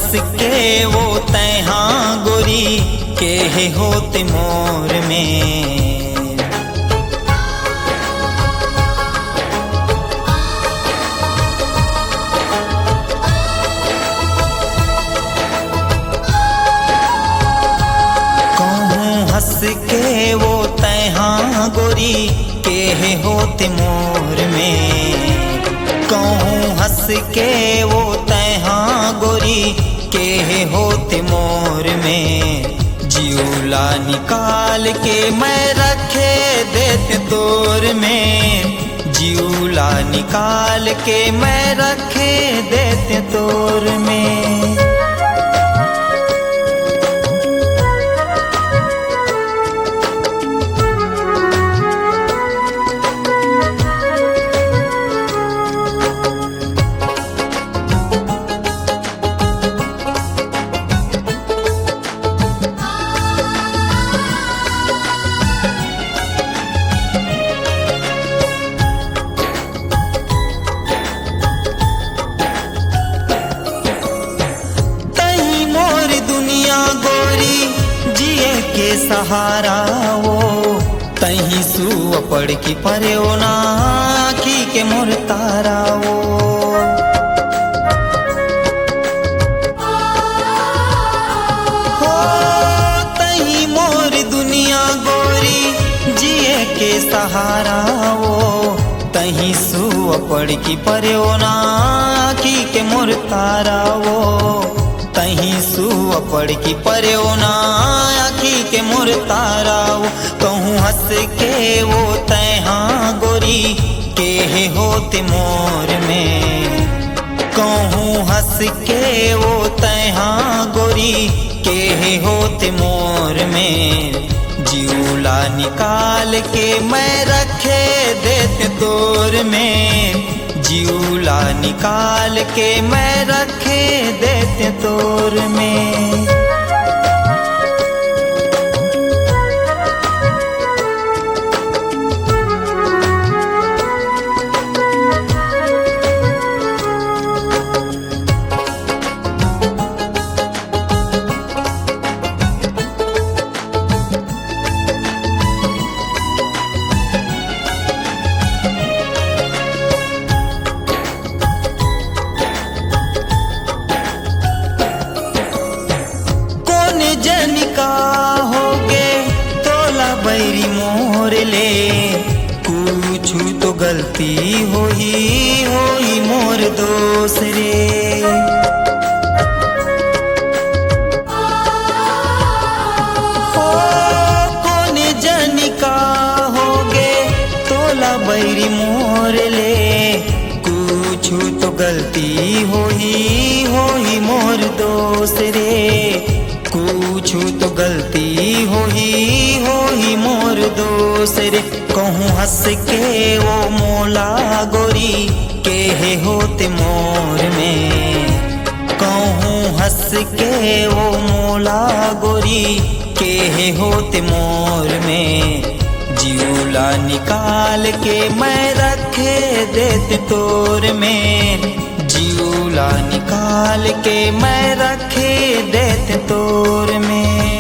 हंस के वो तैहा गोरी के होते मोर में। हंस के वो तैहा गोरी के होते मोर में। कहूँ हंस के वो तैहा गोरी के होते मोर में। जियोला निकाल के मैं रखे देते तोर में। जियोला निकाल के मैं रखे देते तोर में। सहारा वो तहीं सु पड़ की परे ओ ना आखी के मोर तारा वो। हो तहीं मोर दुनिया गोरी जिए के सहारा वो। तहीं सु पड़ की परे ओ ना आखी के मोर तारा वो। तहीं सु पड़ की परे ओ ना आखी के मोर तारा वो। कहूँ हंस के वो तैहा गोरी के होते मोर में। कहूँ हंस के वो तैहा गोरी के होते मोर में। जियोला निकाल के मैं रखे देते तोर में। जियोला निकाल के मैं रखे देते तोर में। जनिका होगे तोला बैरी मोर ले। कुछ तो गलती होई मोर दोष रे। हो कौन जनिका होगे तोला बैरी मोर ले। कुछ तो गलती होई मोर दोष रे। कुछ तो गलती होई मोर दोष रे। कहूँ हंस के वो मोला गोरी के होते मोर में। कहूँ हंस के वो मोला गोरी के होते मोर में। जियोला निकाल के मैं रखे देते तोर में। जियोला निकाल के मैं रखे देते तोर में।